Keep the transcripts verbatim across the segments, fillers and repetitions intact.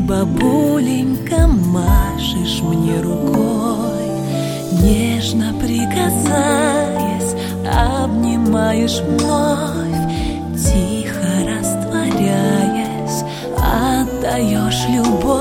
бабуленька, машешь мне рукой, нежно прикасаясь, обнимаешь вновь, тихо растворяясь, отдаешь любовь.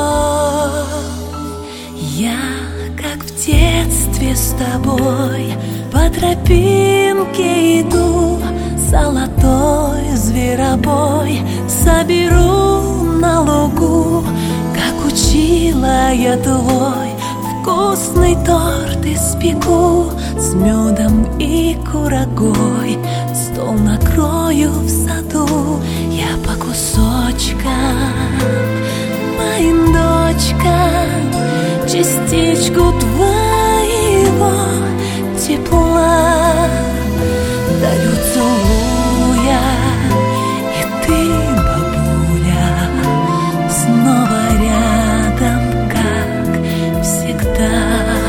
Я, как в детстве с тобой, по тропинке иду, золотой зверобой соберу на лугу, как учила я твой, вкусный торт испеку, с медом и курагой стол накрою в саду. Я по кусочкам моим дочкам частичку твоего тепла дарю, целуя, и ты, бабуля, снова рядом, как всегда.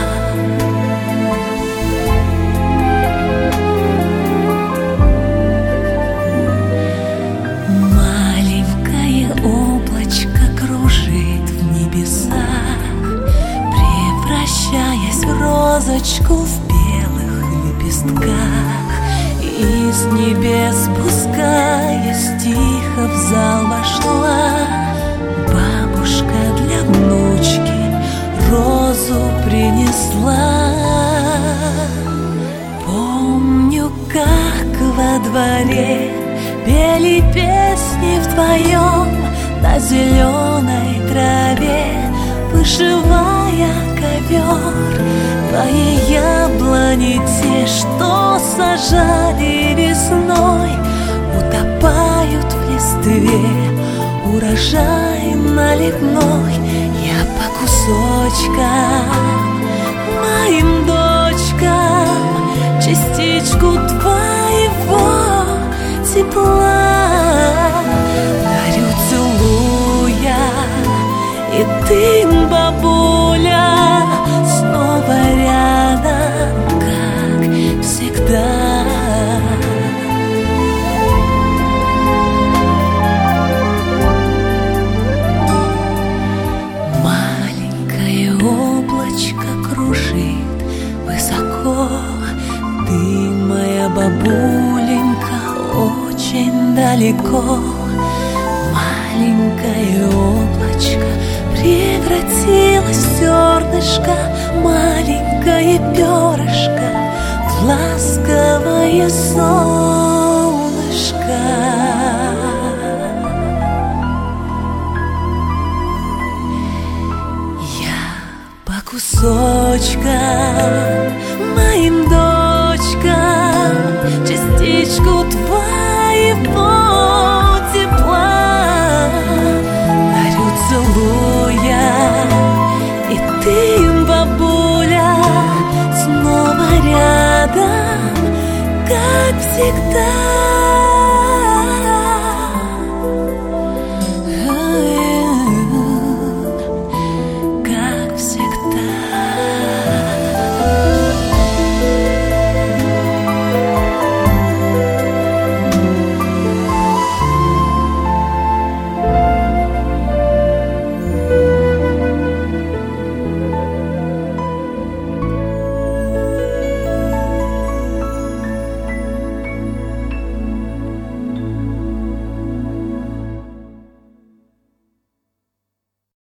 Маленькое облачко кружит в небесах, превращаясь в розочку в белых лепестках. И с небес спускаясь, тихо в зал вошла бабушка для внучки, розу принесла. Помню, как во дворе пели песни вдвоем на зеленой траве, вышивая ковер. Твои яблони те, что сажали весной, утопают в листве, урожай наливной. Я по кусочкам моим дочкам частичку твоего тепла дарю, целуя, и ты, бабуля, снова рядом, как всегда. Маленькое облачко кружит высоко, ты, моя бабуленька, очень далеко. Маленькое облачко превратилось в зернышко, маленькое перышко в ласковое солнышко. Я по кусочкам моим дочкам частичку